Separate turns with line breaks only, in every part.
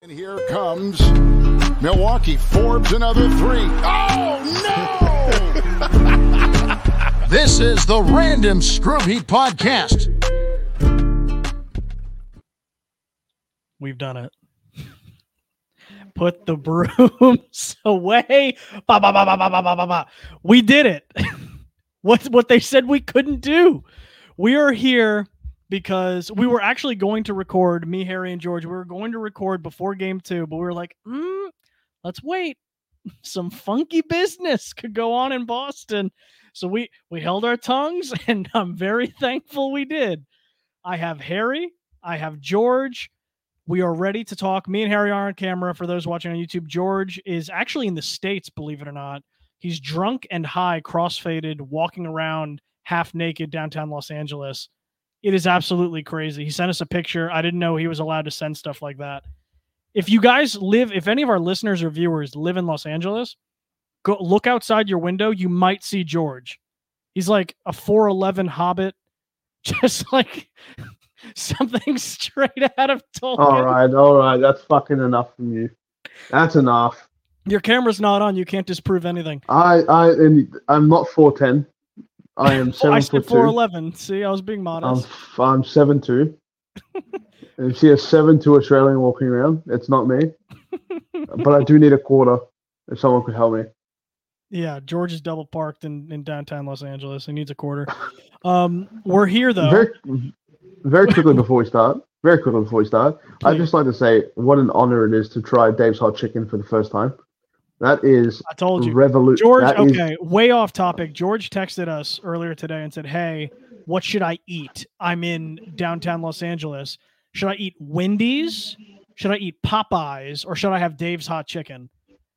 And here comes Milwaukee. Forbes another three. Oh, no! This is the Random Screw Heap Podcast.
We've done it. Put the brooms away. Ba, ba, ba, ba, ba, ba, ba, ba. We did it. What they said we couldn't do. We are here because we were actually going to record, me, Harry, and George. We were going to record before game 2, but we were like, let's wait. Some funky business could go on in Boston. So we held our tongues, and I'm very thankful we did. I have Harry. I have George. We are ready to talk. Me and Harry are on camera. For those watching on YouTube, George is actually in the States, believe it or not. He's drunk and high, crossfaded, walking around half naked downtown Los Angeles. It is absolutely crazy. He sent us a picture. I didn't know he was allowed to send stuff like that. If you guys if any of our listeners or viewers live in Los Angeles, go look outside your window. You might see George. He's like a 4'11" hobbit, just like something straight out of Tolkien.
All right. That's fucking enough from you. That's enough.
Your camera's not on. You can't disprove anything.
I'm not 4'10". I am 7'2".
I said 4'11". See, I was being modest.
I'm 7'2". And you see a 7'2" Australian walking around. It's not me. But I do need a quarter if someone could help me.
Yeah, George is double parked in downtown Los Angeles. He needs a quarter. We're here, though.
Very quickly before we start, I'd just like to say what an honor it is to try Dave's Hot Chicken for the first time. That is,
I told you,
George.
Way off topic. George texted us earlier today and said, "Hey, what should I eat? I'm in downtown Los Angeles. Should I eat Wendy's? Should I eat Popeyes? Or should I have Dave's Hot Chicken?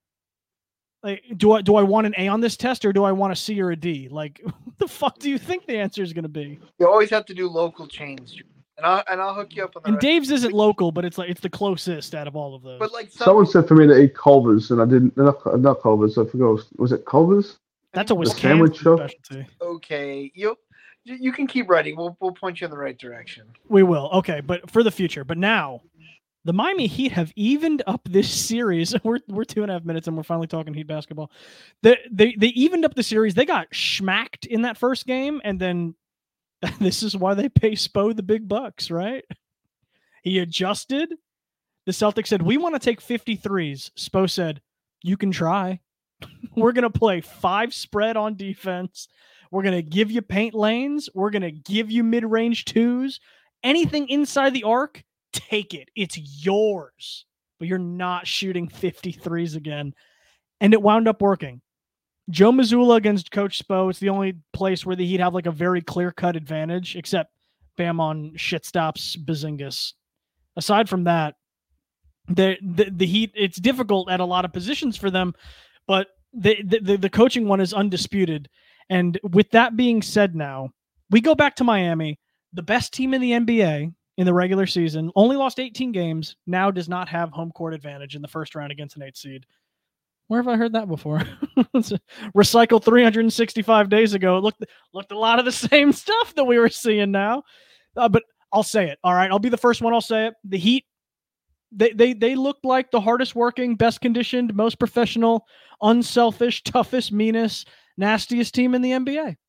Like, do I want an A on this test, or do I want a C or a D? Like, what the fuck do you think the answer is going to be?"
You always have to do local chains, and I'll hook you up on that.
And Dave's isn't local, but it's the closest out of all of those.
But like
someone said for me to eat Culver's, and I didn't. Not Culver's. I forgot. Was it Culver's?
That's a Wisconsin specialty.
Okay, you can keep writing. We'll point you in the right direction.
We will. Okay, but for the future. But now, the Miami Heat have evened up this series. We're 2.5 minutes, and we're finally talking Heat basketball. They evened up the series. They got schmacked in that first game, and then this is why they pay Spo the big bucks, right? He adjusted. The Celtics said, "We want to take 53s." Spo said, "You can try. We're going to play 5 spread on defense. We're going to give you paint lanes. We're going to give you mid-range 2s. Anything inside the arc, take it. It's yours. But you're not shooting 53s again." And it wound up working. Joe Mazzulla against Coach Spo. It's the only place where the Heat have like a very clear-cut advantage, except Bam on shit stops Bazingas. Aside from that, the Heat, it's difficult at a lot of positions for them, but the coaching one is undisputed. And with that being said, now we go back to Miami, the best team in the NBA in the regular season, only lost 18 games, now does not have home court advantage in the first round against an 8 seed. Where have I heard that before? Recycled 365 days ago. It looked a lot of the same stuff that we were seeing now. But I'll say it. All right, I'll be the first one. I'll say it. The Heat, they looked like the hardest working, best conditioned, most professional, unselfish, toughest, meanest, nastiest team in the NBA.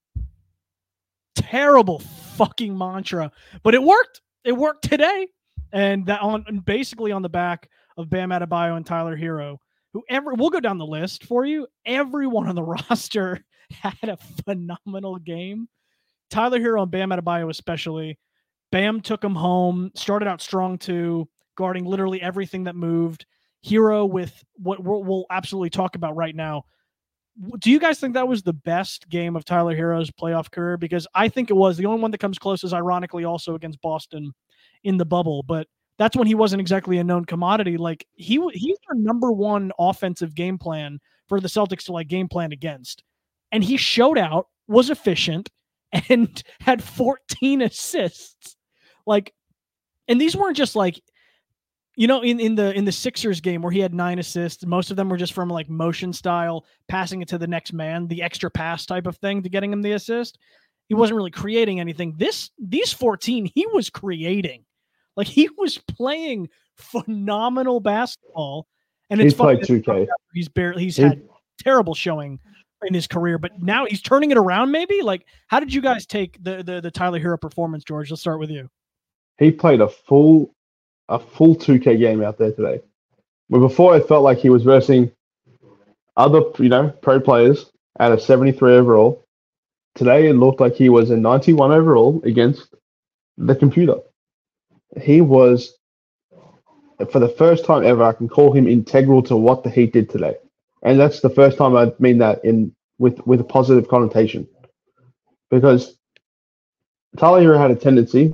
Terrible fucking mantra, but it worked. It worked today, and that basically on the back of Bam Adebayo and Tyler Hero. We'll go down the list for you. Everyone on the roster had a phenomenal game. Tyler Hero and Bam Adebayo especially. Bam took him home, started out strong too, guarding literally everything that moved. Hero with what we'll absolutely talk about right now. Do you guys think that was the best game of Tyler Hero's playoff career? Because I think it was. The only one that comes close is ironically also against Boston in the bubble, but that's when he wasn't exactly a known commodity. Like he's their number one offensive game plan for the Celtics to like game plan against. And he showed out, was efficient, and had 14 assists. Like, and these weren't just like, you know, in the Sixers game where he had 9 assists, most of them were just from like motion style, passing it to the next man, the extra pass type of thing to getting him the assist. He wasn't really creating anything. These 14, he was creating. Like he was playing phenomenal basketball. And
He's
it's funny
played 2K.
he's had terrible showing in his career, but now he's turning it around. Maybe like, how did you guys take the Tyler Hero performance, George? Let's start with you.
He played a full 2K game out there today. But before it felt like he was versing other, pro players at a 73 overall. Today it looked like he was a 91 overall against the computer. He was, for the first time ever, I can call him integral to what the Heat did today. And that's the first time I mean that with a positive connotation. Because Tyler Hero had a tendency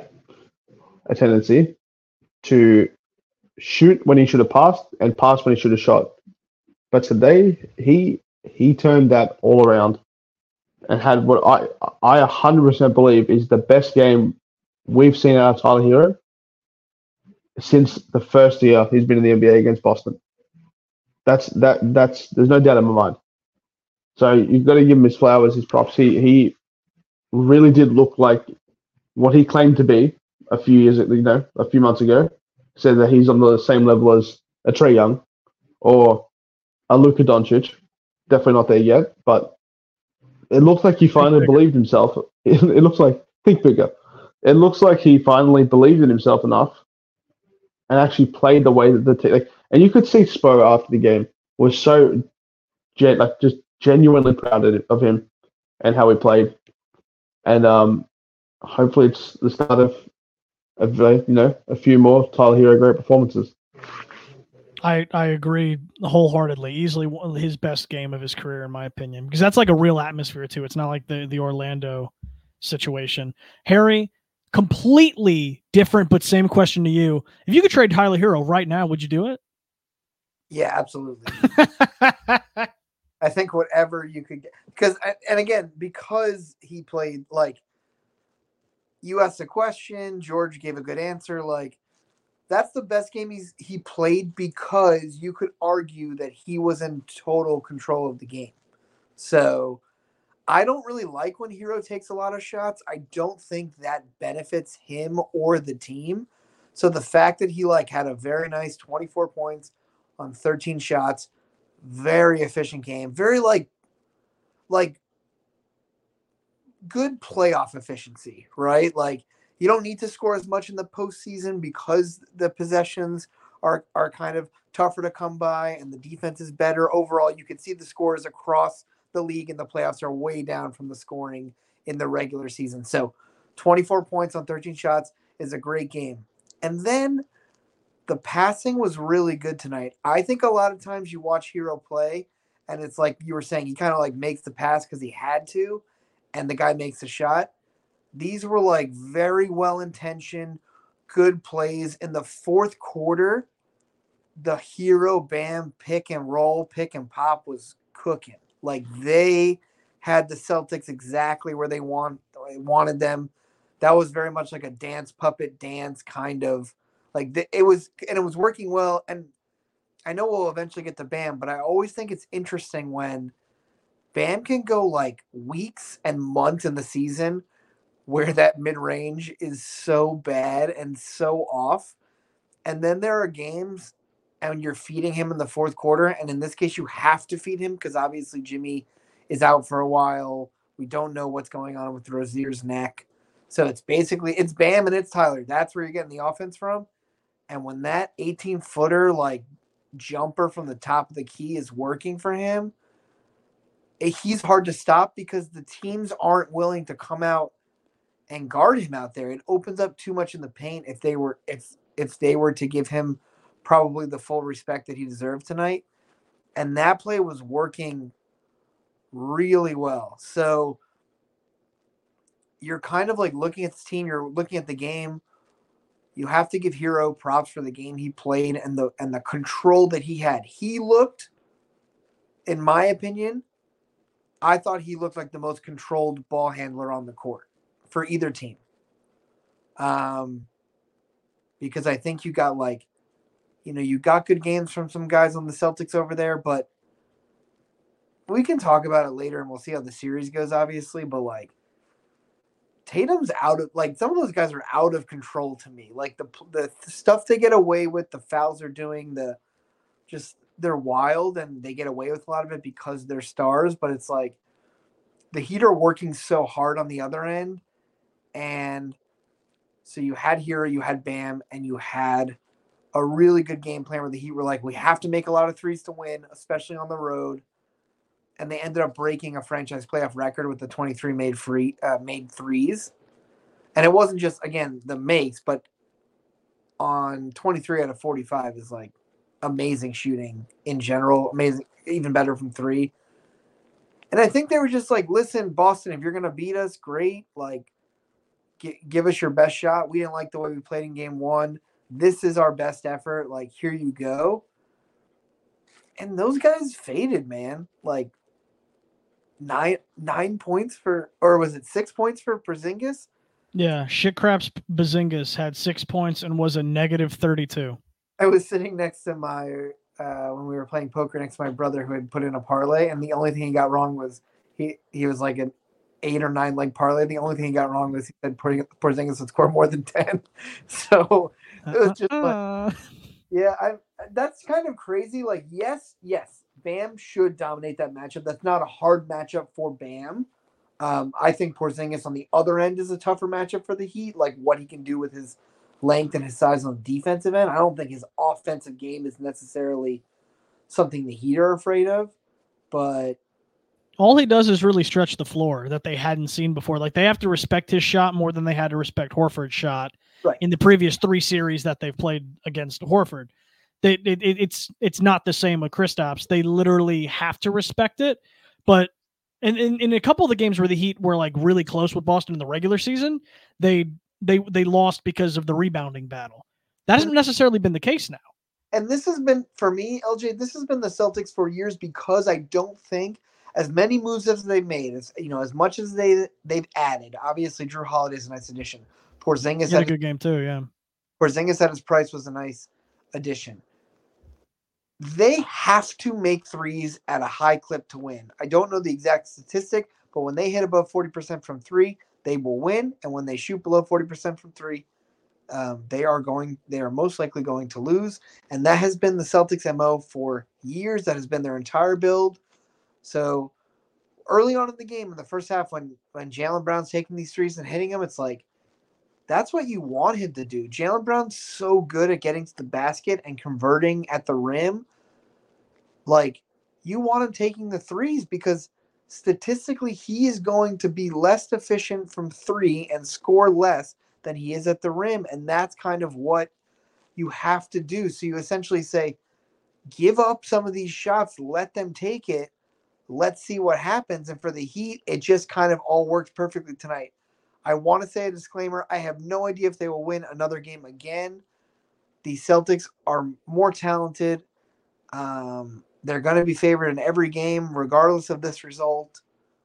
to shoot when he should have passed and pass when he should have shot. But today he turned that all around and had what I 100% believe is the best game we've seen out of Tyler Hero since the first year he's been in the NBA against Boston. That's there's no doubt in my mind. So you've got to give him his flowers, his props. He really did look like what he claimed to be a few months ago. Said that he's on the same level as a Trae Young or a Luka Doncic. Definitely not there yet, but it looks like he finally believed himself. It looks like, think bigger. It looks like he finally believed in himself enough and actually played the way that the team. And you could see Spo after the game was so just genuinely proud of him and how he played. And hopefully it's the start of a few more Tyler Hero great performances.
I agree wholeheartedly. Easily his best game of his career, in my opinion, because that's like a real atmosphere too. It's not like the Orlando situation. Harry, completely different, but same question to you. If you could trade Tyler Hero right now, would you do it?
Yeah, absolutely. I think whatever you could get, because he played, like, you asked a question, George gave a good answer. Like, that's the best game he played because you could argue that he was in total control of the game. So I don't really like when Hero takes a lot of shots. I don't think that benefits him or the team. So the fact that he had a very nice 24 points on 13 shots, very efficient game, very like good playoff efficiency, right? Like, you don't need to score as much in the postseason because the possessions are kind of tougher to come by and the defense is better. Overall, you can see the scores across the league in the playoffs are way down from the scoring in the regular season. So 24 points on 13 shots is a great game. And then the passing was really good tonight. I think a lot of times you watch Hero play and it's like you were saying, he kind of makes the pass because he had to, and the guy makes a shot. These were very well-intentioned, good plays. In the fourth quarter, the Hero Bam pick and roll, pick and pop was cooking. They had the Celtics exactly where they wanted them. That was very much like a dance, puppet dance kind of. It was working well. And I know we'll eventually get to Bam, but I always think it's interesting when Bam can go weeks and months in the season where that mid-range is so bad and so off. And then there are games and you're feeding him in the fourth quarter. And in this case, you have to feed him because obviously Jimmy is out for a while. We don't know what's going on with Rozier's neck. So it's Bam and it's Tyler. That's where you're getting the offense from. And when that 18-footer jumper from the top of the key is working for him, he's hard to stop because the teams aren't willing to come out and guard him out there. It opens up too much in the paint if they were to give him probably the full respect that he deserved tonight. And that play was working really well. So you're kind of looking at this team, you're looking at the game. You have to give Hero props for the game he played and the control that he had. He looked, in my opinion, I thought he looked like the most controlled ball handler on the court for either team. Because I think you got you got good games from some guys on the Celtics over there, but we can talk about it later and we'll see how the series goes, obviously. But Tatum's out of some of those guys are out of control to me. Like the stuff they get away with, the fouls they're doing, they're wild and they get away with a lot of it because they're stars. But it's like the Heat are working so hard on the other end, and so you had Hero, you had Bam, and you had a really good game plan where the Heat were like, we have to make a lot of threes to win, especially on the road. And they ended up breaking a franchise playoff record with the 23 made threes. And it wasn't just, again, the makes, but on 23 out of 45 is like amazing shooting in general. Amazing, even better from three. And I think they were just like, listen, Boston, if you're going to beat us, great. Like, give us your best shot. We didn't like the way we played in game one. This is our best effort. Like, here you go. And those guys faded, man. Like, 9 points or was it 6 points for Porzingis?
Yeah, Shitcraps Bazingas had 6 points and was a negative 32.
I was sitting next to my when we were playing poker next to my brother who had put in a parlay, and the only thing he got wrong was he was like an 8 or 9 leg parlay. The only thing he got wrong was he said Porzingis would score more than 10. So it was just like, yeah, that's kind of crazy. Like, yes, Bam should dominate that matchup. That's not a hard matchup for Bam. I think Porzingis on the other end is a tougher matchup for the Heat, like what he can do with his length and his size on the defensive end. I don't think his offensive game is necessarily something the Heat are afraid of, but
all he does is really stretch the floor that they hadn't seen before. Like, they have to respect his shot more than they had to respect Horford's shot in the previous 3 series that they've played against Horford. It's not the same with Kristaps. They literally have to respect it. But in a couple of the games where the Heat were like really close with Boston in the regular season, they lost because of the rebounding battle. That hasn't necessarily been the case now.
And this has been, for me, LJ, this has been the Celtics for years because I don't think as many moves as they've made, as much as they've added. Obviously, Drew Holiday's a nice addition. Porzingis
had a good game too, yeah.
Porzingis at his price was a nice addition. They have to make threes at a high clip to win. I don't know the exact statistic, but when they hit above 40% from three, they will win. And when they shoot below 40% from three, they are most likely going to lose. And that has been the Celtics' MO for years. That has been their entire build. So early on in the game, in the first half, when Jaylen Brown's taking these threes and hitting them, it's like, that's what you want him to do. Jaylen Brown's so good at getting to the basket and converting at the rim. Like, you want him taking the threes because statistically he is going to be less efficient from three and score less than he is at the rim. And that's kind of what you have to do. So you essentially say, give up some of these shots, let them take it. Let's see what happens. And for the Heat, it just kind of all worked perfectly tonight. I want to say a disclaimer. I have no idea if they will win another game again. The Celtics are more talented. They're going to be favored in every game, regardless of this result.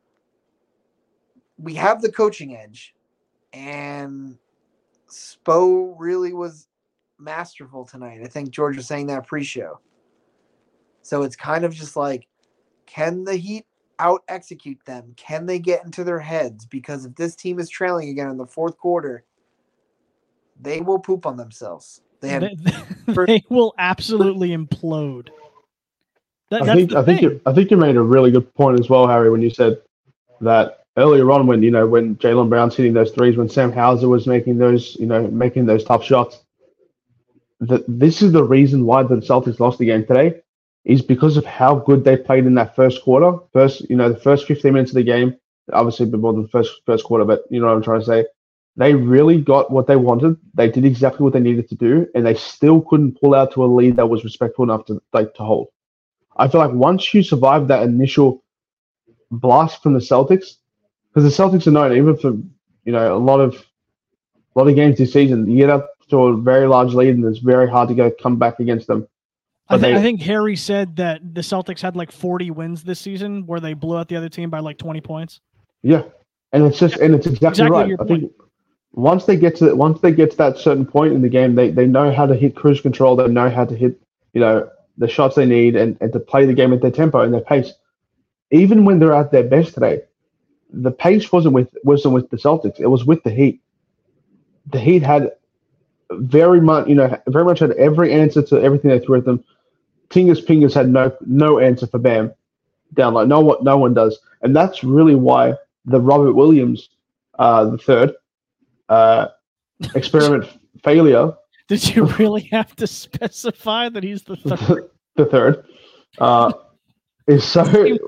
We have the coaching edge, and Spo really was masterful tonight. I think George was saying that pre-show. So it's kind of just like, can the Heat out-execute them? Can they get into their heads? Because if this team is trailing again in the fourth quarter, they will poop on themselves. They
will absolutely implode.
I think you made a really good point as well, Harry, when you said that earlier on when Jaylen Brown's hitting those threes, when Sam Hauser was making those tough shots. This is the reason why the Celtics lost the game today, is because of how good they played in that first quarter. The first 15 minutes of the game, obviously a bit more than the first quarter, but you know what I'm trying to say. They really got what they wanted. They did exactly what they needed to do, and they still couldn't pull out to a lead that was respectful enough to hold. I feel like once you survive that initial blast from the Celtics, because the Celtics are known, even for a lot of games this season, you get up to a very large lead, and it's very hard to come back against them.
I think Harry said that the Celtics had like 40 wins this season where they blew out the other team by like 20 points.
Yeah, and it's exactly right. I think once they get to that certain point in the game, they know how to hit cruise control. They know how to hit the shots they need and to play the game at their tempo and their pace. Even when they're at their best today, the pace wasn't with the Celtics. It was with the Heat. The Heat had very much had every answer to everything they threw at them. Pingers had no answer for Bam down low. No one does, and that's really why the Robert Williams, the third experiment failure.
Did you really have to specify that he's the third?
The third is so.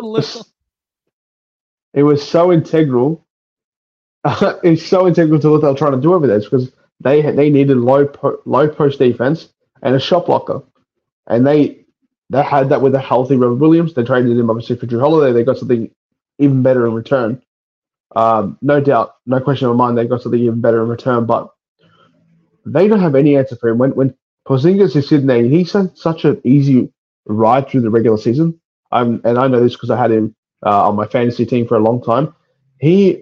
It was so integral. It's so integral to what they were trying to do over there because they needed low post defense and a shot blocker, and they had that with a healthy Robert Williams. They traded him obviously for Drew Holiday. They got something even better in return. No doubt, no question in my mind, they got something even better in return. But they don't have any answer for him. When Porzingis is sitting there, he's had such an easy ride through the regular season. And I know this because I had him on my fantasy team for a long time. They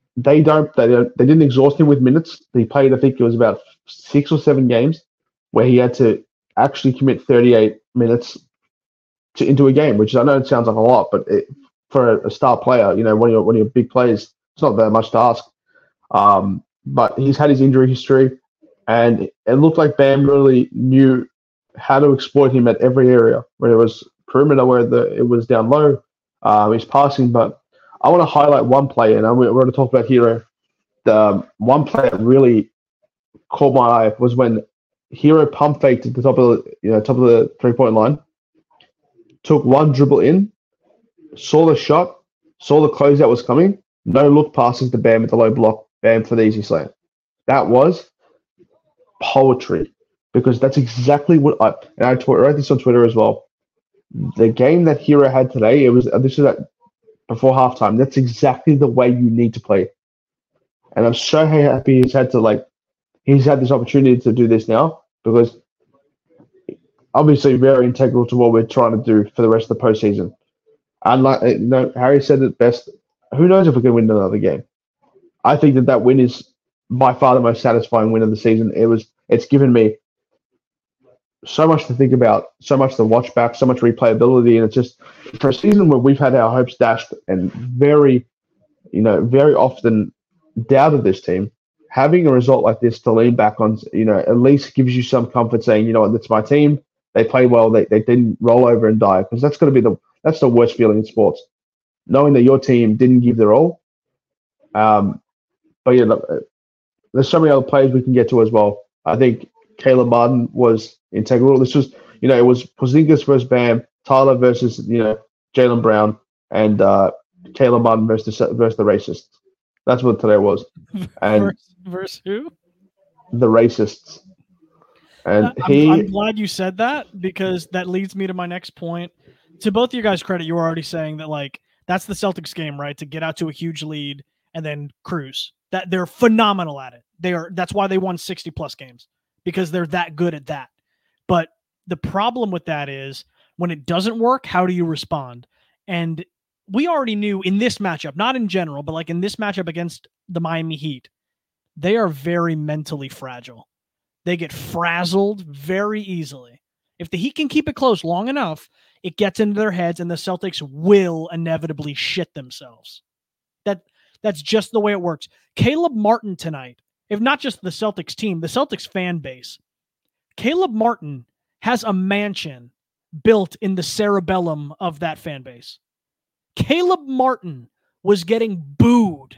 didn't exhaust him with minutes. He played, I think it was about 6 or 7 games where he had to actually commit 38 minutes into a game, which I know it sounds like a lot, but for a star player, one of your big players, it's not that much to ask. But he's had his injury history, and it looked like Bam really knew how to exploit him at every area, whether it was perimeter, where it was down low, his passing. But I want to highlight one play, and we're going to talk about Hero. The one play that really caught my eye was when Hero pump faked at the top of the 3-point line, took one dribble in, saw the shot, saw the closeout was coming, no look passes to Bam at the low block, Bam for the easy slam. That was poetry, because that's exactly what I wrote this on Twitter as well. The game that Hero had today, this is before halftime. That's exactly the way you need to play. And I'm so happy he's had this opportunity to do this now, because obviously very integral to what we're trying to do for the rest of the postseason. And Harry said it best. Who knows if we can win another game? I think that win is by far the most satisfying win of the season. It's given me so much to think about, so much to watch back, so much replayability, and it's just for a season where we've had our hopes dashed and very often doubted this team. Having a result like this to lean back on, at least gives you some comfort, saying, that's my team. They played well. They didn't roll over and die, because that's going to be that's the worst feeling in sports, knowing that your team didn't give their all. But yeah, there's so many other players we can get to as well. I think Caleb Martin was integral. This was, it was Porzingis versus Bam, Tyler versus, Jaylen Brown, and Caleb Martin versus the racists. That's what today was. And
versus who?
The racists. And
I'm glad you said that, because that leads me to my next point. To both of you guys' credit, you were already saying that that's the Celtics game, right? To get out to a huge lead and then cruise. That they're phenomenal at it. That's why they won 60 plus games, because they're that good at that. But the problem with that is when it doesn't work, how do you respond? And we already knew in this matchup, not in general, but in this matchup against the Miami Heat, they are very mentally fragile. They get frazzled very easily. If the Heat can keep it close long enough, it gets into their heads, and the Celtics will inevitably shit themselves. That's just the way it works. Caleb Martin tonight, if not just the Celtics team, the Celtics fan base, Caleb Martin has a mansion built in the cerebellum of that fan base. Caleb Martin was getting booed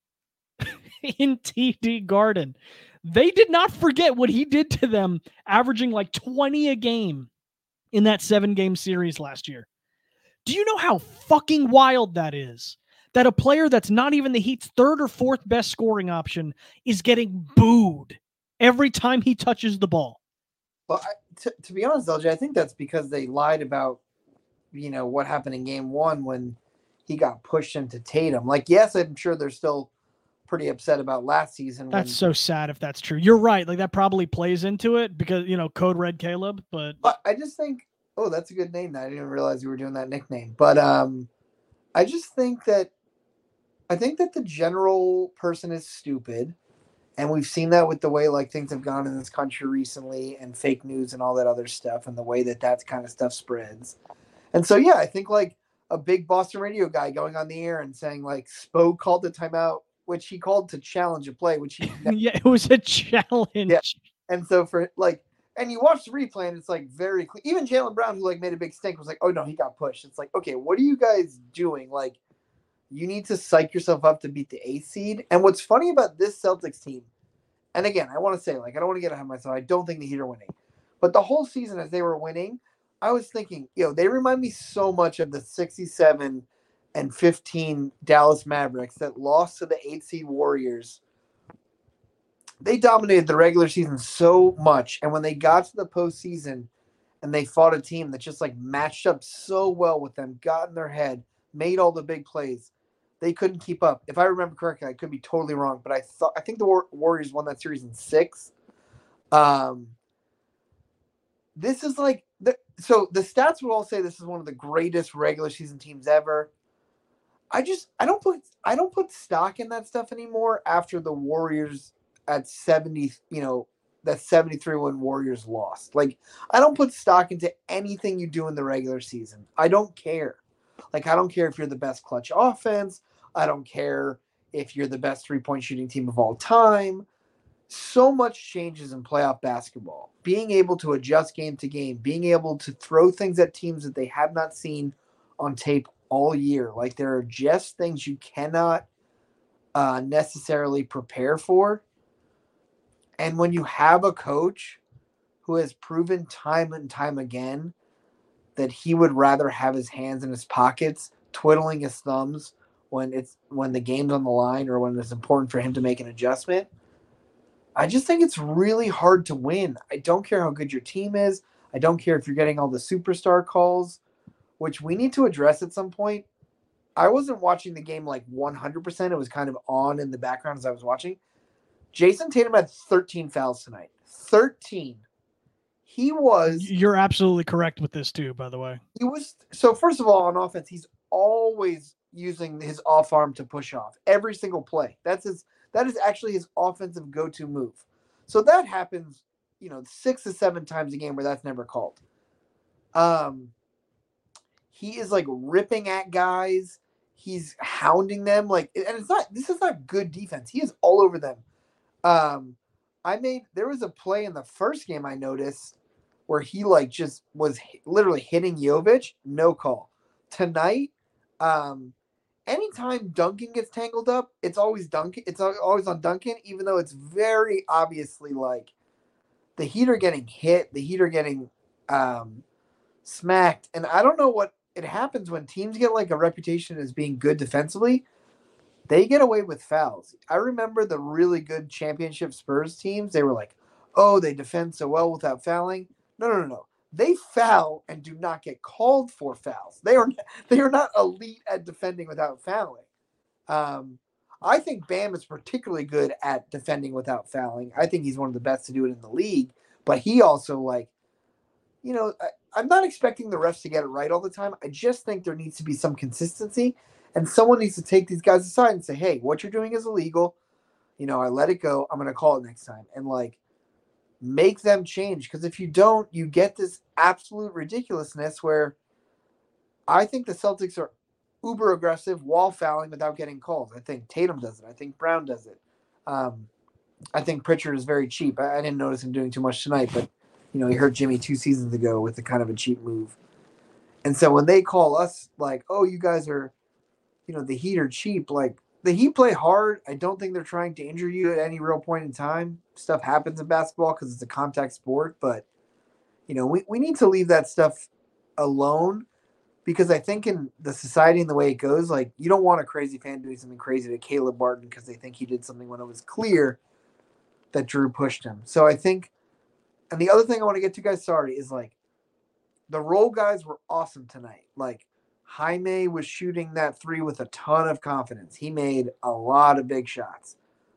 in TD Garden. They did not forget what he did to them, averaging 20 a game in that 7-game series last year. Do you know how fucking wild that is? That a player that's not even the Heat's 3rd or 4th best scoring option is getting booed every time he touches the ball.
Well, to be honest, LJ, I think that's because they lied about, what happened in game 1 when he got pushed into Tatum. Yes, I'm sure they're still pretty upset about last season.
That's so sad if that's true. You're right. That probably plays into it because, Code Red Caleb. But
I just think, that's a good name. I didn't even realize you were doing that nickname. But I just think that the general person is stupid. And we've seen that with the way things have gone in this country recently, and fake news and all that other stuff, and the way that kind of stuff spreads. And so, yeah, I think a big Boston radio guy going on the air and saying like Spo called the timeout, which he called to challenge a play, which he
yeah, it was a challenge.
Yeah. And so for like, and you watch the replay and it's like very clear. Even Jaylen Brown, who like made a big stink, was like, oh no, he got pushed. It's like, okay, what are you guys doing? Like, you need to psych yourself up to beat the 8th seed. And what's funny about this Celtics team, and again, I want to say, like, I don't want to get ahead of myself. I don't think the Heat are winning. But the whole season as they were winning, I was thinking, they remind me so much of the 67 and 15 Dallas Mavericks that lost to the 8th seed Warriors. They dominated the regular season so much. And when they got to the postseason and they fought a team that just like matched up so well with them, got in their head, made all the big plays, they couldn't keep up. If I remember correctly, I could be totally wrong, but I think the Warriors won that series in 6. This is like so the stats will all say this is one of the greatest regular season teams ever. I don't put stock in that stuff anymore after the Warriors at 70, that 73 when Warriors lost. Like, I don't put stock into anything you do in the regular season. I don't care. Like, I don't care if you're the best clutch offense. I don't care if you're the best three-point shooting team of all time. So much changes in playoff basketball. Being able to adjust game to game, being able to throw things at teams that they have not seen on tape all year. Like, there are just things you cannot necessarily prepare for. And when you have a coach who has proven time and time again that he would rather have his hands in his pockets, twiddling his thumbs when the game's on the line or when it's important for him to make an adjustment, I just think it's really hard to win. I don't care how good your team is. I don't care if you're getting all the superstar calls, which we need to address at some point. I wasn't watching the game like 100%. It was kind of on in the background as I was watching. Jason Tatum had 13 fouls tonight. 13.
You're absolutely correct with this too, by the way.
So first of all, on offense, he's always using his off arm to push off every single play. That is actually his offensive go-to move. So that happens, 6 to 7 times a game where that's never called. He is like ripping at guys. He's hounding them this is not good defense. He is all over them. There was a play in the first game I noticed where he just was literally hitting Jovic, no call. Tonight, anytime Duncan gets tangled up, it's always Duncan. It's always on Duncan, even though it's very obviously the Heat are getting hit, the Heat are getting smacked, and I don't know what it happens when teams get a reputation as being good defensively. They get away with fouls. I remember the really good championship Spurs teams. They were like, oh, they defend so well without fouling. No. They foul and do not get called for fouls. They are not elite at defending without fouling. I think Bam is particularly good at defending without fouling. I think he's one of the best to do it in the league. But he also I'm not expecting the refs to get it right all the time. I just think there needs to be some consistency. And someone needs to take these guys aside and say, hey, what you're doing is illegal. I let it go. I'm going to call it next time. And make them change. Because if you don't, you get this absolute ridiculousness where I think the Celtics are uber aggressive while fouling without getting calls. I think Tatum does it. I think Brown does it. I think Pritchard is very cheap. I didn't notice him doing too much tonight, but he hurt Jimmy 2 seasons ago with a kind of a cheap move. And so when they call us oh, you guys are, the Heat are cheap, the Heat play hard. I don't think they're trying to injure you at any real point in time. Stuff happens in basketball because it's a contact sport, but we need to leave that stuff alone because I think in the society and the way it goes, you don't want a crazy fan doing something crazy to Caleb Martin because they think he did something when it was clear that Drew pushed him. So I think, and the other thing I want to get to, guys, sorry, is the role guys were awesome tonight. Jaime was shooting that 3 with a ton of confidence. He made a lot of big shots.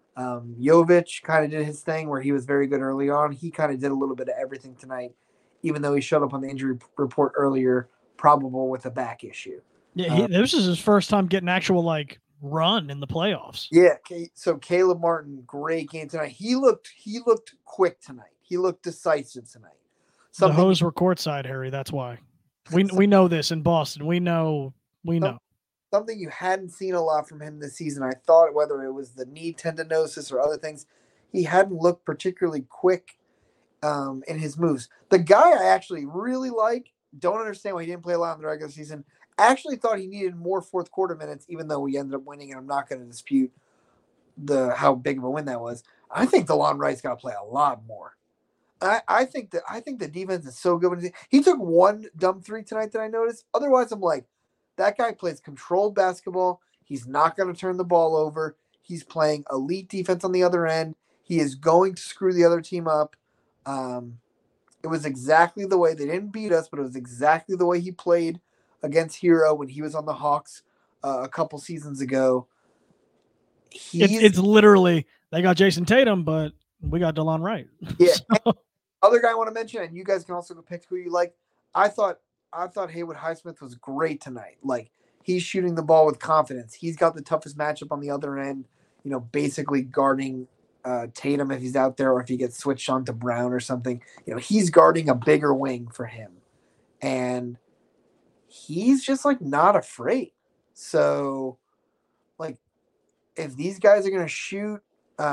Jovic kind of did his thing where he was very good early on. He kind of did a little bit of everything tonight, even though he showed up on the injury report earlier, probable with a back issue.
Yeah, this is his first time getting actual run in the playoffs.
Yeah, so Caleb Martin, great game tonight. He looked quick tonight. He looked decisive tonight.
The hoes were courtside, Harry. That's why. We know this in Boston. We know We know.
Something you hadn't seen a lot from him this season. I thought whether it was the knee tendinosis or other things, he hadn't looked particularly quick in his moves. The guy I actually really like, don't understand why he didn't play a lot in the regular season. Actually thought he needed more fourth quarter minutes, even though we ended up winning, and I'm not going to dispute how big of a win that was. I think DeLon Wright's got to play a lot more. I think the defense is so good. He took one dumb three tonight that I noticed. Otherwise, I'm like, that guy plays controlled basketball. He's not going to turn the ball over. He's playing elite defense on the other end. He is going to screw the other team up. It was exactly the way they didn't beat us, but it was exactly the way he played against Hero when he was on the Hawks a couple seasons ago.
It's literally they got Jason Tatum, but we got DeLon Wright.
Yeah. So. Other guy I want to mention, and you guys can also go pick who you like. I thought Haywood Highsmith was great tonight. Like, he's shooting the ball with confidence. He's got the toughest matchup on the other end, basically guarding Tatum if he's out there, or if he gets switched on to Brown or something. He's guarding a bigger wing for him. And he's just, like, not afraid. So, like, if these guys are going to shoot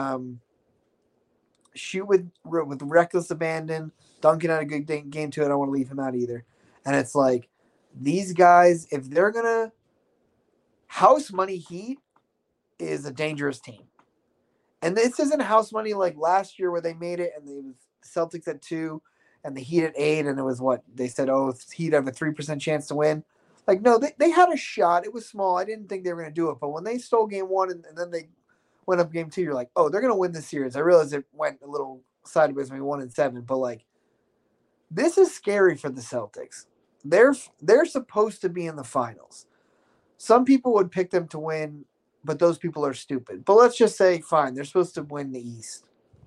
with reckless abandon, Duncan had a good game to it. I don't want to leave him out either. And it's like, these guys, if they're going to house money, Heat is a dangerous team. And this isn't house money like last year where they made it and it was Celtics at 2 and the Heat at 8. And it was what they said, Heat have a 3% chance to win. Like, no, they had a shot. It was small. I didn't think they were going to do it. But when they stole game 1 and then they went up game 2, you're like, they're going to win this series. I realize it went a little sideways, maybe 1-7, but like, this is scary for the Celtics. They're supposed to be in the finals. Some people would pick them to win, but those people are stupid. But let's just say, fine, they're supposed to win the East.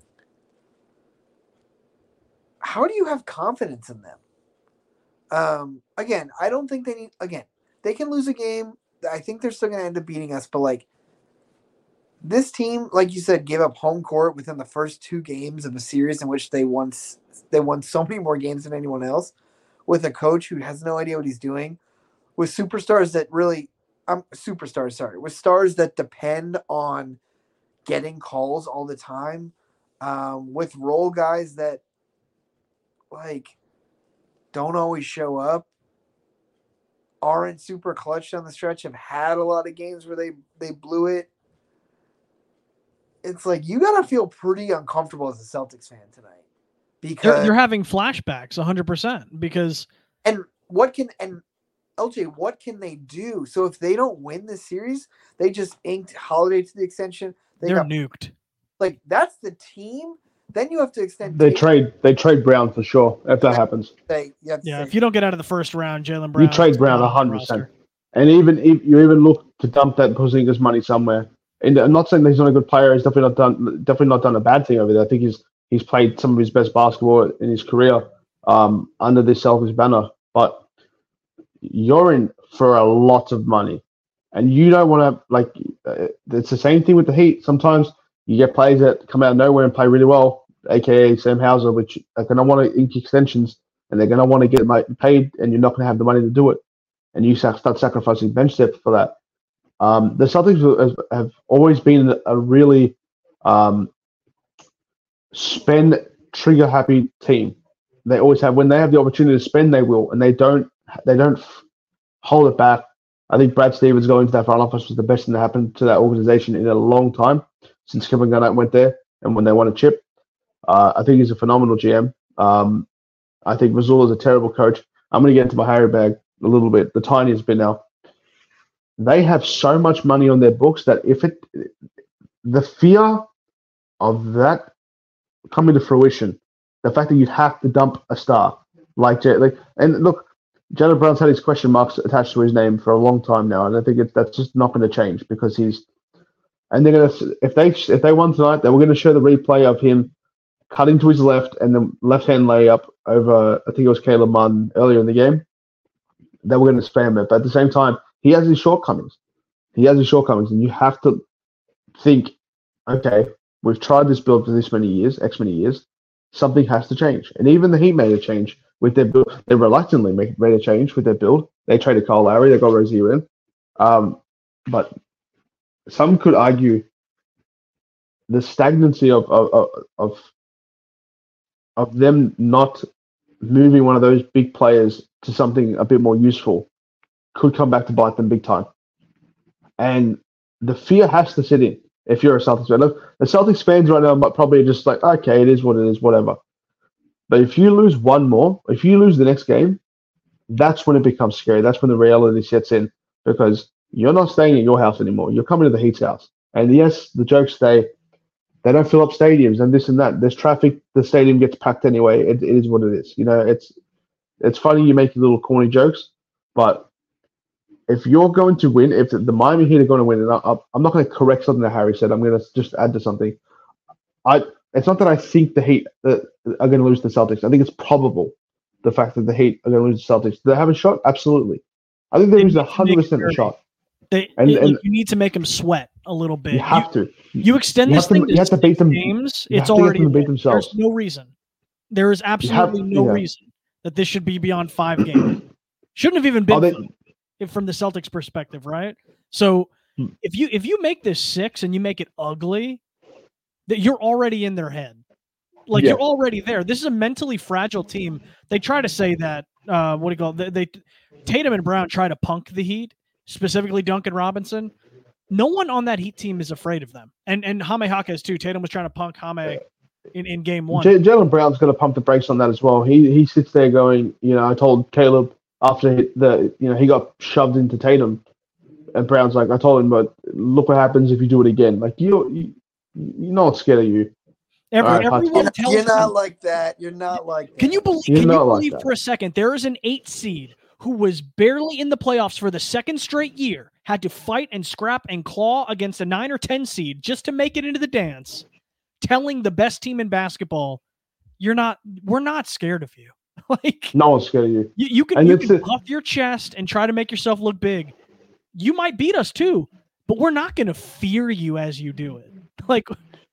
How do you have confidence in them? Again, I don't think they can lose a game. I think they're still going to end up beating us, but like, this team, like you said, gave up home court within the first 2 games of a series in which they won so many more games than anyone else, with a coach who has no idea what he's doing, with superstars that with stars that depend on getting calls all the time, with role guys that like don't always show up, aren't super clutch down the stretch, have had a lot of games where they blew it. It's like, you got to feel pretty uncomfortable as a Celtics fan tonight, because
they're having flashbacks 100% because.
And LJ, what can they do? So if they don't win this series, they just inked Holiday to the extension.
They're nuked.
Like, that's the team. Then you have to extend.
They trade Brown for sure if that happens.
If you don't get out of the first round, Jaylen Brown.
You trade Brown 100%. And even if you look to dump that Porzingis money somewhere. And I'm not saying that he's not a good player. He's definitely not done a bad thing over there. I think he's played some of his best basketball in his career under this Celtics banner. But you're in for a lot of money, and you don't want to it's the same thing with the Heat. Sometimes you get players that come out of nowhere and play really well, aka Sam Hauser, which are going to want to ink extensions, and they're going to want to get paid, and you're not going to have the money to do it, and you start sacrificing bench depth for that. The Celtics have always been a really spend trigger happy team. They always have. When they have the opportunity to spend, they will, and they don't hold it back. I think Brad Stevens going to that front office was the best thing that happened to that organization in a long time since Kevin Garnett went there and when they won a chip. I think he's a phenomenal GM. I think Mazzulla is a terrible coach. I'm going to get into my Harry bag a little bit, the tiniest bit now. They have so much money on their books that the fear of that coming to fruition, the fact that you'd have to dump a star and look, Jaylen Brown's had his question marks attached to his name for a long time now, and I think that's just not going to change because they're going to, if they won tonight, they were going to show the replay of him cutting to his left and the left-hand layup over, I think it was Caleb Martin earlier in the game. They were going to spam it, but at the same time, he has his shortcomings. And you have to think, okay, we've tried this build for this many years, X many years. Something has to change. And even the Heat made a change with their build. They reluctantly made a change with their build. They traded Kyle Lowry. They got Rozier in. But some could argue the stagnancy of them not moving one of those big players to something a bit more useful could come back to bite them big time. And the fear has to sit in if you're a Celtics fan. Look, the Celtics fans right now might probably just like, okay, it is what it is, whatever. But if you lose one more, if you lose the next game, that's when it becomes scary. That's when the reality sets in, because you're not staying at your house anymore. You're coming to the Heat's house. And yes, the jokes say they don't fill up stadiums and this and that. There's traffic. The stadium gets packed anyway. It is what it is. You know, it's funny you make little corny jokes, but if you're going to win, if the Miami Heat are going to win, and I'm not going to correct something that Harry said. I'm going to just add to something. It's not that I think the Heat are going to lose the Celtics. I think it's probable the fact that the Heat are going to lose the Celtics. Do they have a shot? Absolutely. I think there is 100% a shot.
You need to make them sweat a little bit.
You have to.
You extend this thing to
beat them.
Games. It's already
beat themselves.
There's no reason. There is absolutely no reason that this should be beyond 5 games. Shouldn't have even been from the Celtics' perspective, right? So if you make this 6 and you make it ugly, that you're already in their head. Like you're already there. This is a mentally fragile team. They try to say that Tatum and Brown try to punk the Heat, specifically Duncan Robinson. No one on that Heat team is afraid of them. And Jaime Jaquez too. Tatum was trying to punk Jaime in game 1.
Jaylen Brown's going to pump the brakes on that as well. He sits there going, I told Caleb after he got shoved into Tatum, and Brown's like, I told him, but look what happens if you do it again. Like you're not scared of you.
Everyone tells
you're not like that. You're not like that.
Can you believe for a second there is an 8 seed who was barely in the playoffs for the 2nd straight year, had to fight and scrap and claw against a 9 or 10 seed just to make it into the dance, telling the best team in basketball, we're not scared of you. Like
no one's scared of you.
You can puff your chest and try to make yourself look big. You might beat us too, but we're not going to fear you as you do it. Like,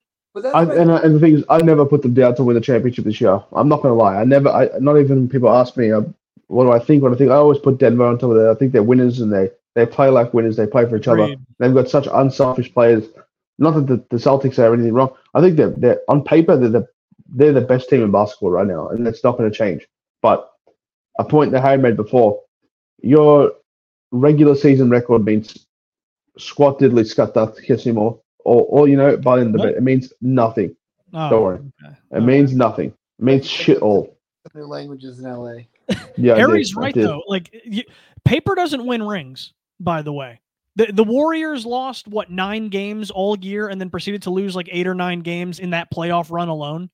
and the thing is, I never put them down to win the championship this year. I'm not going to lie. Not even people ask me, what do I think? I always put Denver on top of that. I think they're winners and they play like winners. They play for each other. They've got such unselfish players. Not that the Celtics have anything wrong. I think they're on paper they're the best team in basketball right now, and that's not going to change. But a point that Harry made before, your regular season record means squat diddly scut duck kiss him or by the end of it. It means nothing.
Oh,
don't worry. Okay. It means nothing. It means shit all.
New languages in LA.
Yeah,
Harry's right though. Like paper doesn't win rings, by the way. The Warriors lost 9 games all year and then proceeded to lose like 8 or 9 games in that playoff run alone.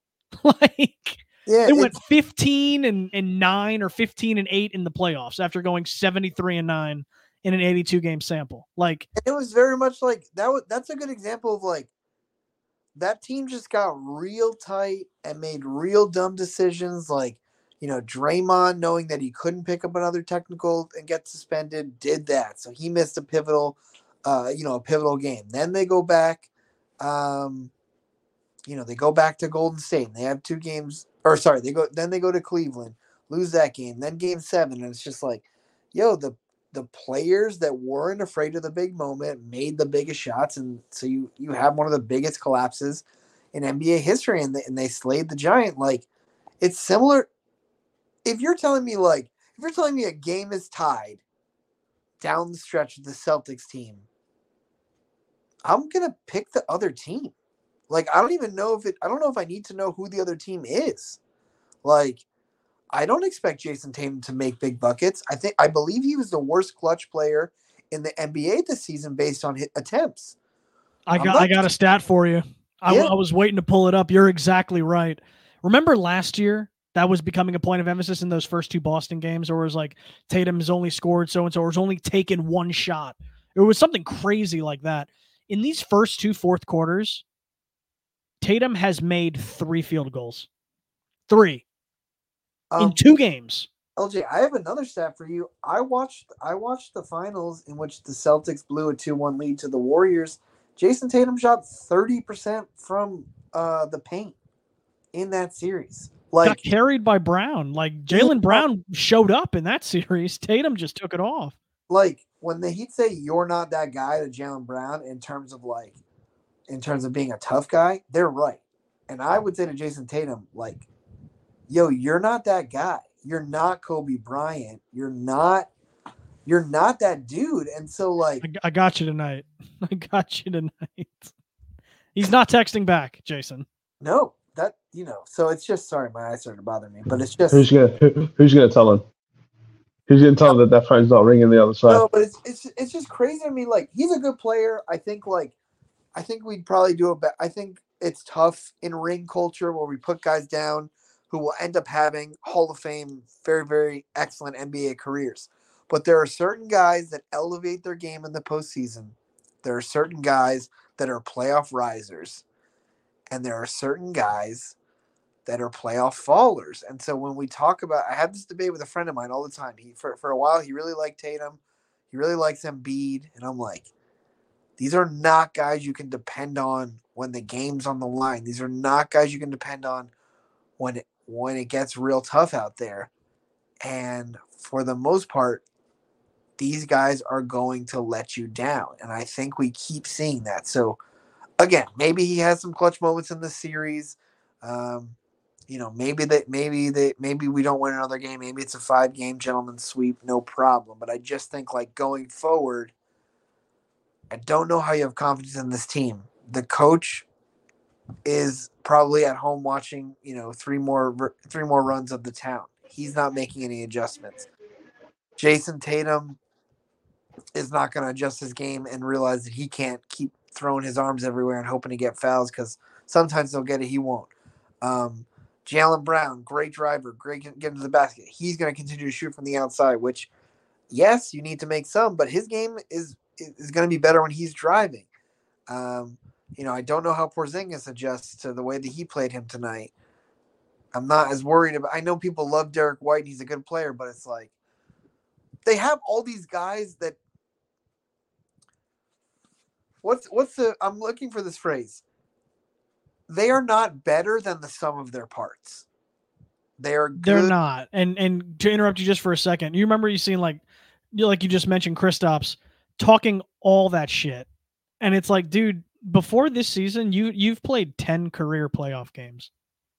They went 15 and 9 or 15 and 8 in the playoffs after going 73 and 9 in an 82 game sample. Like
it was very much like that. That's a good example of like that team just got real tight and made real dumb decisions. Like, Draymond, knowing that he couldn't pick up another technical and get suspended, did that. So he missed a pivotal game. Then they go back, they go back to Golden State and they have 2 games. Or sorry, they go to Cleveland, lose that game, then game 7, and it's just like, the players that weren't afraid of the big moment made the biggest shots, and so you have one of the biggest collapses in NBA history, and they slayed the Giant. Like, it's similar. If you're telling me a game is tied down the stretch of the Celtics team, I'm gonna pick the other team. Like, I don't know if I need to know who the other team is. Like, I don't expect Jason Tatum to make big buckets. I believe he was the worst clutch player in the NBA this season based on his attempts.
I got a stat for you. I was waiting to pull it up. You're exactly right. Remember last year, that was becoming a point of emphasis in those first 2 Boston games, or it was like Tatum has only scored so-and-so, or has only taken 1 shot. It was something crazy like that. In these first 2 fourth quarters, Tatum has made 3 field goals. 3. In 2 games.
LJ, I have another stat for you. I watched the finals in which the Celtics blew a 2-1 lead to the Warriors. Jason Tatum shot 30% from the paint in that series. Like,
got carried by Brown. Like Jaylen Brown showed up in that series. Tatum just took it off.
like when the Heat say you're not that guy to Jaylen Brown in terms of being a tough guy, they're right. And I would say to Jason Tatum, like, yo, you're not that guy. You're not Kobe Bryant. You're not that dude. And so like
I got you tonight. I got you tonight. He's not texting back, Jason.
no, that so it's just sorry, my eyes started to bother me. But it's just
Who's gonna tell him? Who's gonna tell him that phone's not ringing the other side?
no, but it's just crazy to me. Like he's a good player. I think we'd probably do a better. I think it's tough in ring culture where we put guys down who will end up having Hall of Fame, very, very excellent NBA careers. But there are certain guys that elevate their game in the postseason. There are certain guys that are playoff risers. And there are certain guys that are playoff fallers. And so when we talk about, I had this debate with a friend of mine all the time. For a while, he really liked Tatum. He really likes Embiid. And I'm like, these are not guys you can depend on when the game's on the line. These are not guys you can depend on when it gets real tough out there. And for the most part, these guys are going to let you down. And I think we keep seeing that. So again, maybe he has some clutch moments in the series. Maybe we don't win another game. Maybe it's a 5-game gentleman's sweep, no problem. But I just think like going forward, I don't know how you have confidence in this team. The coach is probably at home watching, 3 more runs of the town. He's not making any adjustments. Jason Tatum is not going to adjust his game and realize that he can't keep throwing his arms everywhere and hoping to get fouls because sometimes they'll get it, he won't. Jaylen Brown, great driver, great getting to the basket. He's going to continue to shoot from the outside, which, yes, you need to make some, but his game is going to be better when he's driving. I don't know how Porzingis adjusts to the way that he played him tonight. I'm not as worried about. I know people love Derek White; and he's a good player, but it's like they have all these guys that. I'm looking for this phrase. They are not better than the sum of their parts. They're
not. And to interrupt you just for a second, you remember you seen like you just mentioned Kristaps talking all that shit, and it's like, dude, before this season, you've played 10 career playoff games.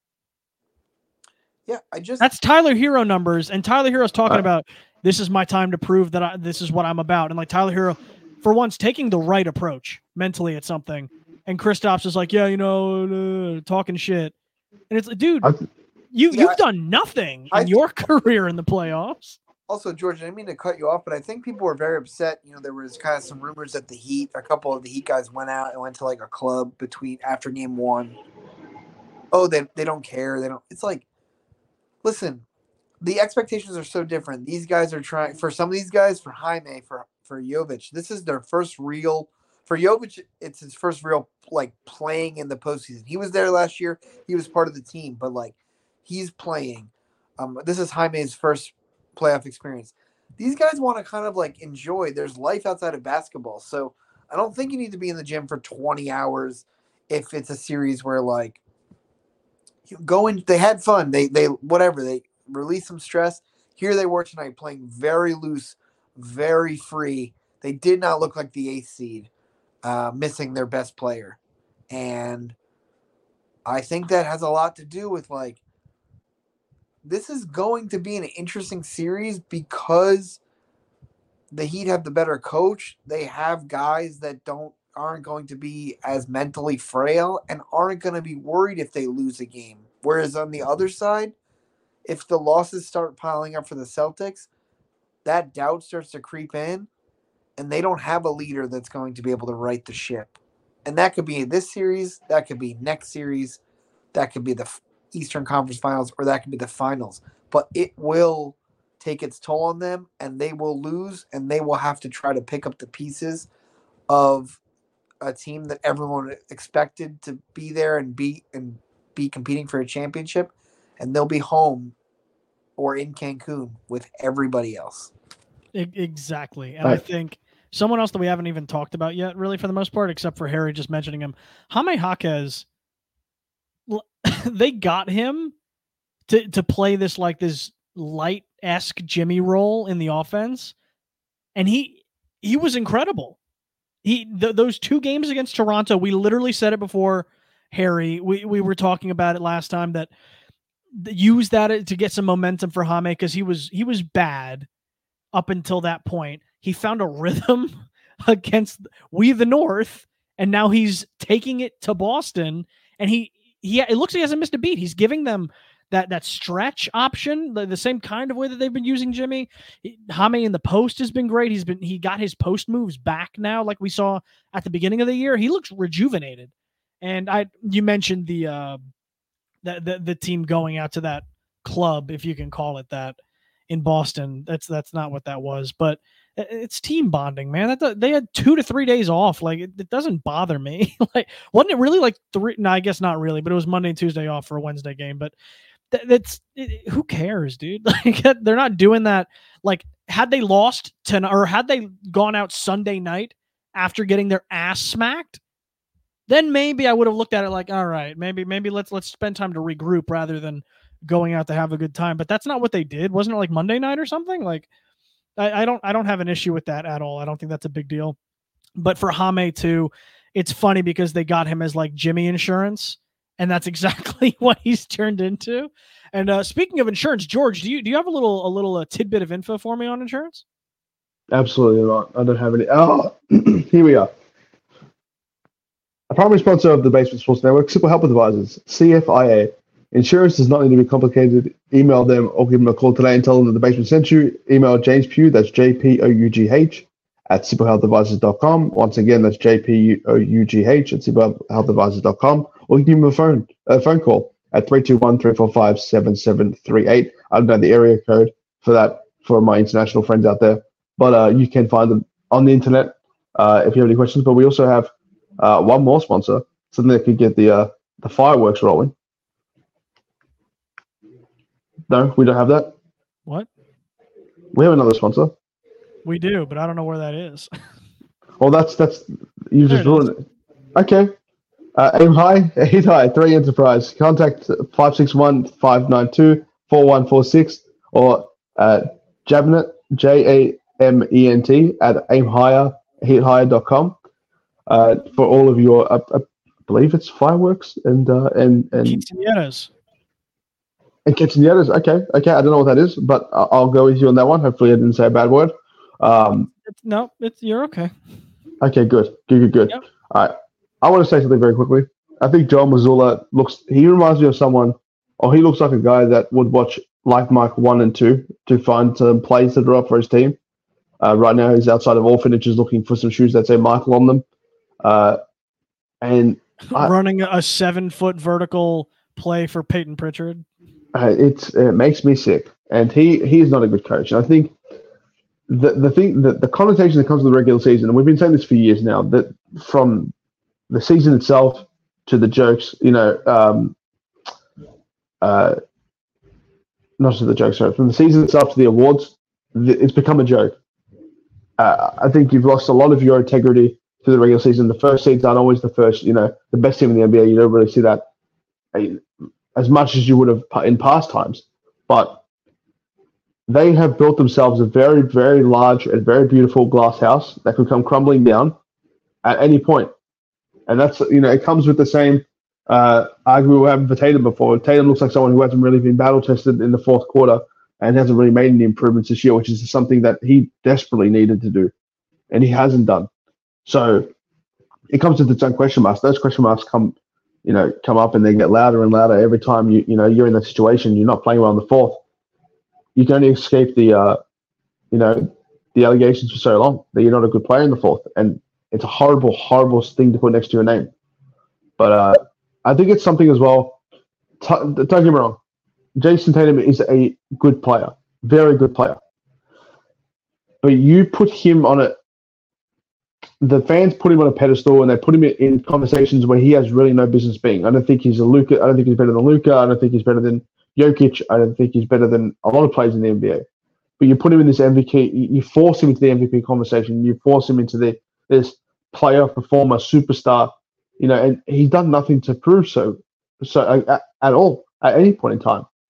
Yeah,
that's Tyler Hero numbers, and Tyler Hero's talking about this is my time to prove that this is what I'm about, and like Tyler Hero, for once, taking the right approach mentally at something, and Kristaps is like, talking shit, and it's like, dude, you've done nothing in your career in the playoffs.
Also, George, I didn't mean to cut you off, but I think people were very upset. There was kind of some rumors that a couple of the Heat guys went out and went to like a club after game 1. Oh, they don't care. They don't. It's like, listen, the expectations are so different. These guys are trying, for some of these guys, for Jaime, for Jovic, this is their first real, for Jovic, it's his first real, like, playing in the postseason. He was there last year. He was part of the team, but, like, he's playing. This is Jaime's first playoff experience. These guys want to kind of, like, enjoy. There's life outside of basketball. So I don't think you need to be in the gym for 20 hours if it's a series where, like, they had fun. They released some stress. Here they were tonight playing very loose, very free. They did not look like the 8th seed, missing their best player. And I think that has a lot to do with, like, this is going to be an interesting series because the Heat have the better coach. They have guys that aren't going to be as mentally frail and aren't going to be worried if they lose a game. Whereas on the other side, if the losses start piling up for the Celtics, that doubt starts to creep in, and they don't have a leader that's going to be able to right the ship. And that could be this series, that could be next series, that could be the Eastern Conference Finals, or that could be the finals. But it will take its toll on them, and they will lose, and they will have to try to pick up the pieces of a team that everyone expected to be there and be competing for a championship, and they'll be home or in Cancun with everybody else.
Exactly. And I think someone else that we haven't even talked about yet, really, for the most part, except for Harry just mentioning him, Jaime Jaquez, they got him to play this light-esque Jimmy role in the offense. and he was incredible. Those 2 games against Toronto, we literally said it before, Harry. We were talking about it last time that use that to get some momentum for Jaime because he was bad up until that point. He found a rhythm against We the North, and now he's taking it to Boston, and it looks like he hasn't missed a beat. He's giving them that stretch option, the same kind of way that they've been using Jimmy. Jaime in the post has been great. He got his post moves back now, like we saw at the beginning of the year. He looks rejuvenated. And you mentioned the team going out to that club, if you can call it that, in Boston. That's not what that was, but it's team bonding, man. They had 2 to 3 days off. Like it doesn't bother me. Like, wasn't it really like 3? No, I guess not really, but it was Monday and Tuesday off for a Wednesday game. But who cares, dude? Like they're not doing that. Like had they lost or had they gone out Sunday night after getting their ass smacked, then maybe I would have looked at it like, all right, maybe let's spend time to regroup rather than going out to have a good time. But that's not what they did. Wasn't it like Monday night or something? Like I don't have an issue with that at all. I don't think that's a big deal. But for Jaime too, it's funny because they got him as like Jimmy insurance, and that's exactly what he's turned into. And speaking of insurance, George, do you have a little tidbit of info for me on insurance?
Absolutely not. I don't have any. Oh, here we are. A primary sponsor of the Basement Sports Network, Simple Help Advisors, CFIA. Insurance does not need to be complicated. Email them or give them a call today and tell them that the Basement sent you. Email James Pugh, that's JPOUGH, at simplehealthadvisors.com. Once again, that's JPOUGH at simplehealthadvisors.com. Or you can give them a phone call at 321-345-7738. I don't know the area code for that for my international friends out there, but you can find them on the internet if you have any questions. But we also have one more sponsor, something that could get the fireworks rolling. No, we don't have that.
What?
We have another sponsor.
We do, but I don't know where that is.
Well, that's you just ruined it. Okay. Aim high, hit high, 3 Enterprise. Contact 561-592-4146 or Jament, JAMENT at aimhigher.com for all of your, I believe it's fireworks and
Quinceañeras.
And quinceañeras. Okay. I don't know what that is, but I'll go with you on that one. Hopefully, I didn't say a bad word.
No, you're okay.
Okay, good. Yep. All right. I want to say something very quickly. I think Joel Mazzulla he reminds me of someone, or he looks like a guy that would watch Like Mike 1 and 2 to find some plays that are up for his team. Right now, he's outside of orphanages looking for some shoes that say Michael on them. And
running a 7-foot vertical play for Peyton Pritchard.
It makes me sick. And he is not a good coach. And I think the connotation that comes with the regular season, and we've been saying this for years now, that from the season itself to the jokes, not to the jokes, sorry, from the season itself to the awards, it's become a joke. I think you've lost a lot of your integrity to the regular season. The first seeds aren't always the first, the best team in the NBA. You don't really see that as much as you would have in past times. But they have built themselves a very, very large and very beautiful glass house that could come crumbling down at any point. And that's, it comes with the same argument we were having for Tatum before. Tatum looks like someone who hasn't really been battle tested in the fourth quarter and hasn't really made any improvements this year, which is something that he desperately needed to do, and he hasn't done. So it comes with its own question marks. Those question marks come up and they get louder and louder every time you're in that situation. You're not playing well in the fourth. You can only escape the allegations for so long that you're not a good player in the fourth, and it's a horrible, horrible thing to put next to your name. But I think it's something as well. Don't get me wrong. Jason Tatum is a good player, very good player. But you put him on the fans put him on a pedestal, and they put him in conversations where he has really no business being. I don't think he's a Luka. I don't think he's better than Luka. I don't think he's better than Jokic. I don't think he's better than a lot of players in the NBA. But you put him in this MVP. You force him into the MVP conversation. You force him into this player, performer, superstar. And he's done nothing to prove so at all at any point in time.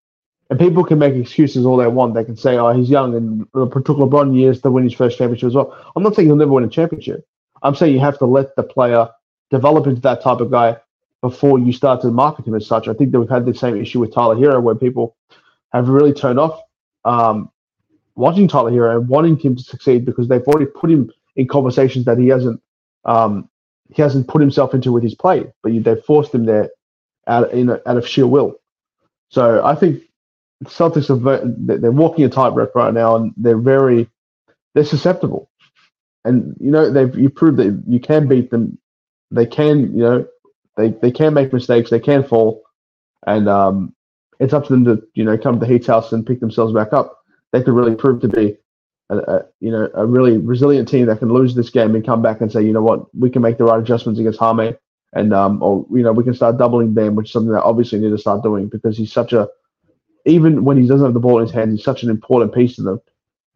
And people can make excuses all they want. They can say, "Oh, he's young," and it took LeBron years to win his first championship as well. I'm not saying he'll never win a championship. I'm saying you have to let the player develop into that type of guy before you start to market him as such. I think that we've had the same issue with Tyler Hero, where people have really turned off watching Tyler Hero and wanting him to succeed because they've already put him in conversations that he hasn't put himself into with his play, but they've forced him there out of sheer will. So I think Celtics they're walking a tightrope right now, and they're susceptible. And you proved that you can beat them. They can they can make mistakes. They can fall, and it's up to them to come to the Heat's house and pick themselves back up. They could really prove to be a really resilient team that can lose this game and come back and say, you know what, we can make the right adjustments against Hame, and or we can start doubling Bam, which is something that obviously need to start doing because he's even when he doesn't have the ball in his hands, he's such an important piece to them.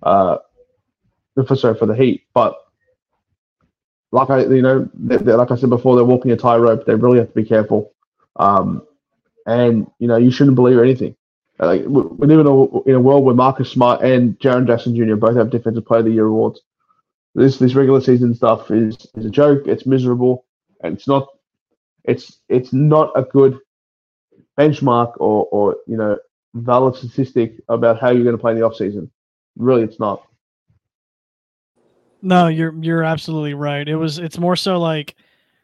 For the Heat, but like I said before, they're walking a tightrope. They really have to be careful, and you shouldn't believe anything. Like we live in a world where Marcus Smart and Jaren Jackson Jr. both have Defensive Player of the Year awards. This regular season stuff is a joke. It's miserable, and it's not a good benchmark or valid statistic about how you're going to play in the offseason. Really, it's not.
No, you're absolutely right. It's more so like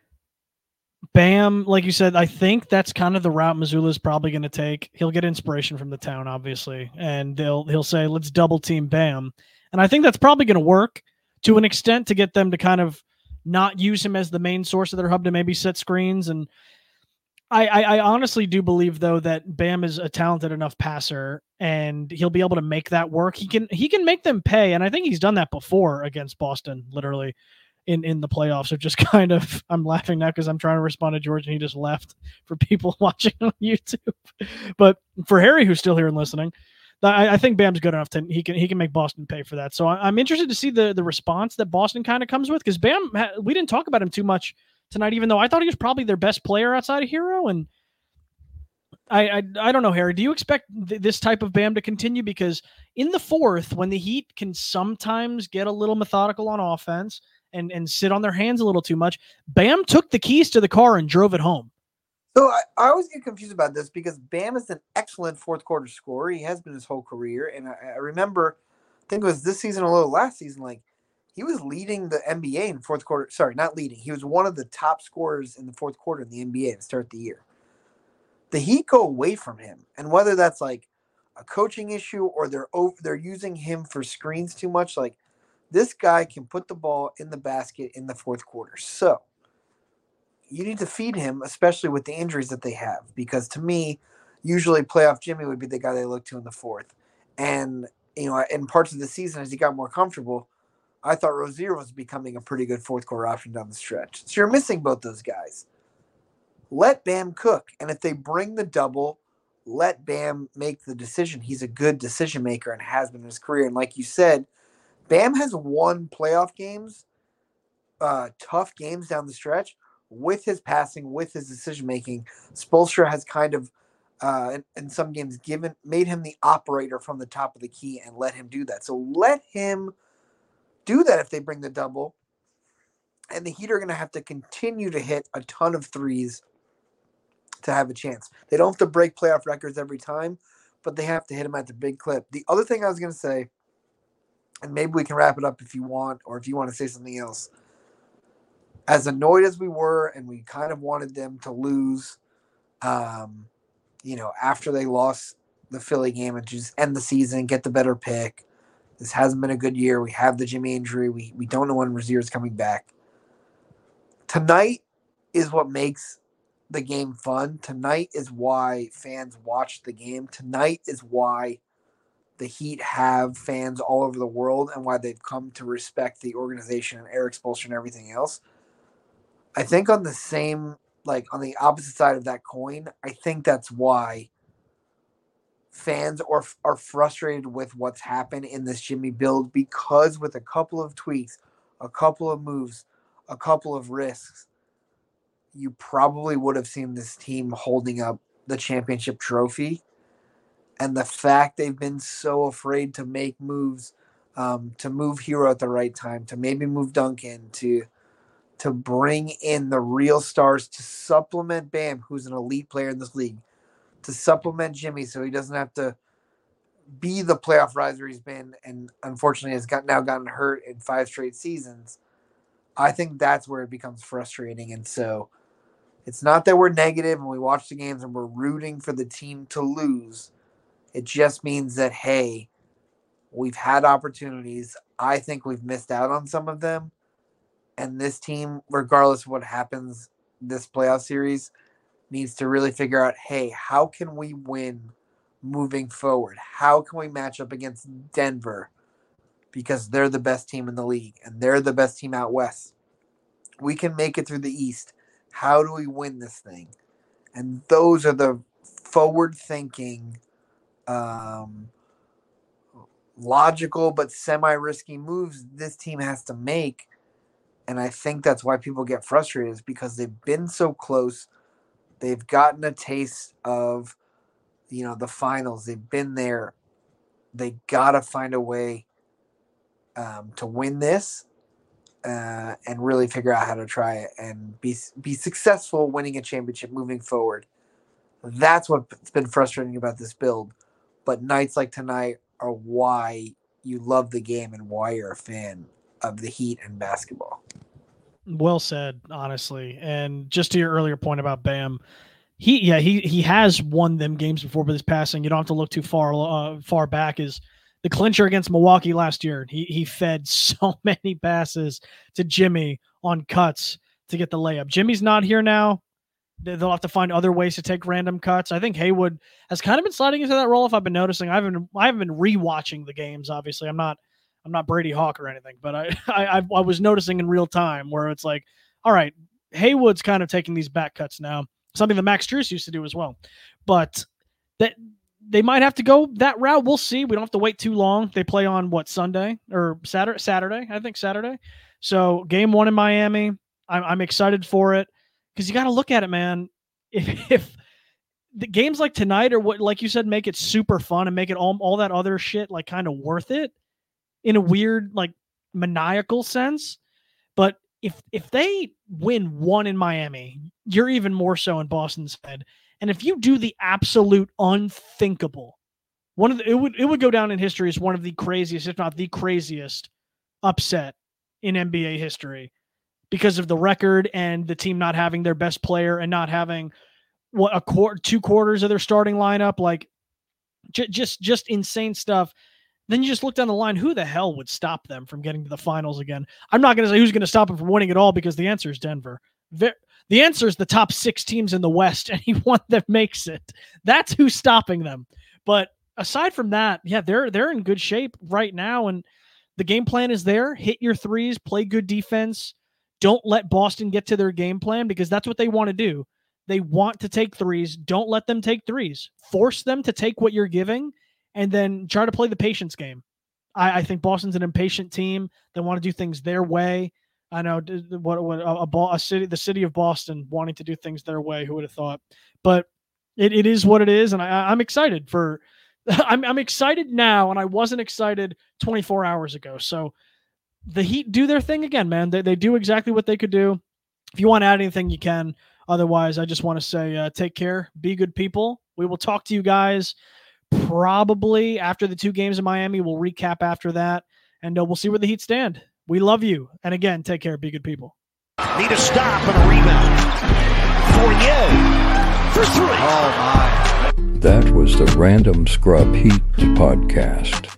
Bam, like you said, I think that's kind of the route Mazzulla is probably going to take. He'll get inspiration from the town, obviously, and he'll say, let's double team Bam. And I think that's probably going to work to an extent to get them to kind of not use him as the main source of their hub to maybe set screens. And I honestly do believe, though, that Bam is a talented enough passer and he'll be able to make that work. He can make them pay. And I think he's done that before against Boston, literally. In the playoffs, of just kind of, I'm laughing now because I'm trying to respond to George and he just left for people watching on YouTube. But for Harry, who's still here and listening, I think Bam's good enough to he can make Boston pay for that. So I'm interested to see the response that Boston kind of comes with, because Bam, we didn't talk about him too much tonight, even though I thought he was probably their best player outside of Hero. And I don't know, Harry, do you expect this type of Bam to continue? Because in the fourth, when the Heat can sometimes get a little methodical on offense and sit on their hands a little too much, Bam took the keys to the car and drove it home.
So I always get confused about this because Bam is an excellent fourth quarter scorer. He has been his whole career. And I remember, I think it was this season, a little last season, like he was leading the NBA in fourth quarter. Sorry, not leading. He was one of the top scorers in the fourth quarter in the NBA to start the year. The Heat go away from him. And whether that's like a coaching issue or they're using him for screens too much, like this guy can put the ball in the basket in the fourth quarter. So you need to feed him, especially with the injuries that they have, because to me, usually playoff Jimmy would be the guy they look to in the fourth. And, in parts of the season, as he got more comfortable, I thought Rozier was becoming a pretty good fourth quarter option down the stretch. So you're missing both those guys. Let Bam cook. And if they bring the double, let Bam make the decision. He's a good decision maker and has been in his career. And like you said, Bam has won playoff games, tough games down the stretch, with his passing, with his decision-making. Spoelstra has kind of, in some games, made him the operator from the top of the key and let him do that. So let him do that if they bring the double. And the Heat are going to have to continue to hit a ton of threes to have a chance. They don't have to break playoff records every time, but they have to hit them at the big clip. The other thing I was going to say, and maybe we can wrap it up if you want, or if you want to say something else. As annoyed as we were, and we kind of wanted them to lose, after they lost the Philly game and just end the season, get the better pick. This hasn't been a good year. We have the Jimmy injury. We don't know when Rozier is coming back. Tonight is what makes the game fun. Tonight is why fans watch the game. Tonight is why the Heat have fans all over the world and why they've come to respect the organization and Erik Spoelstra and everything else. I think on the opposite side of that coin, I think that's why fans are frustrated with what's happened in this Jimmy build, because with a couple of tweaks, a couple of moves, a couple of risks, you probably would have seen this team holding up the championship trophy. And the fact they've been so afraid to make moves, to move Hero at the right time, to maybe move Duncan, to bring in the real stars to supplement Bam, who's an elite player in this league, to supplement Jimmy so he doesn't have to be the playoff riser he's been and unfortunately has now gotten hurt in 5 straight seasons. I think that's where it becomes frustrating. And so it's not that we're negative and we watch the games and we're rooting for the team to lose. It just means that, hey, we've had opportunities. I think we've missed out on some of them. And this team, regardless of what happens this playoff series, needs to really figure out, hey, how can we win moving forward? How can we match up against Denver? Because they're the best team in the league and they're the best team out west. We can make it through the East. How do we win this thing? And those are the forward-thinking, logical but semi-risky moves this team has to make. And I think that's why people get frustrated, is because they've been so close. They've gotten a taste of, the finals. They've been there. They got to find a way to win this and really figure out how to try it and be successful winning a championship moving forward. That's what's been frustrating about this build. But nights like tonight are why you love the game and why you're a fan of the Heat and basketball.
Well said, honestly. And just to your earlier point about Bam, he has won them games before with his passing. You don't have to look too far back. Is the clincher against Milwaukee last year. He fed so many passes to Jimmy on cuts to get the layup. Jimmy's not here now. They'll have to find other ways to take random cuts. I think Haywood has kind of been sliding into that role. If I've been noticing, I haven't been rewatching the games. Obviously, I'm not Brady Hawk or anything, but I was noticing in real time where it's like, all right, Haywood's kind of taking these back cuts now, something that Max Strus used to do as well. But that they might have to go that route. We'll see. We don't have to wait too long. They play on Sunday or Saturday? I think Saturday. So game 1 in Miami. I'm excited for it because you got to look at it, man. If the games like tonight or what, like you said, make it super fun and make it all that other shit like kind of worth it in a weird like maniacal sense. But if they win 1 in Miami, you're even more so in Boston's head. And if you do the absolute unthinkable, it would go down in history as one of the craziest, if not the craziest, upset in NBA history because of the record and the team not having their best player and not having 2 quarters of their starting lineup, like just insane stuff. Then you just look down the line, who the hell would stop them from getting to the finals again? I'm not going to say who's going to stop them from winning it all because the answer is Denver. The answer is the top 6 teams in the West, and any one that makes it. That's who's stopping them. But aside from that, yeah, they're in good shape right now, and the game plan is there. Hit your threes, play good defense. Don't let Boston get to their game plan because that's what they want to do. They want to take threes. Don't let them take threes. Force them to take what you're giving and then try to play the patience game. I think Boston's an impatient team. They want to do things their way. I know the city of Boston wanting to do things their way. Who would have thought? But it is what it is, and I'm excited for. I'm excited now, and I wasn't excited 24 hours ago. So the Heat do their thing again, man. They do exactly what they could do. If you want to add anything, you can. Otherwise, I just want to say take care. Be good people. We will talk to you guys probably after the 2 games in Miami. We'll recap after that, and we'll see where the Heat stand. We love you. And again, take care. Be good people.
Need a stop and a rebound. Fournier for 3.
Oh, my.
That was the Random Scrub Heat podcast.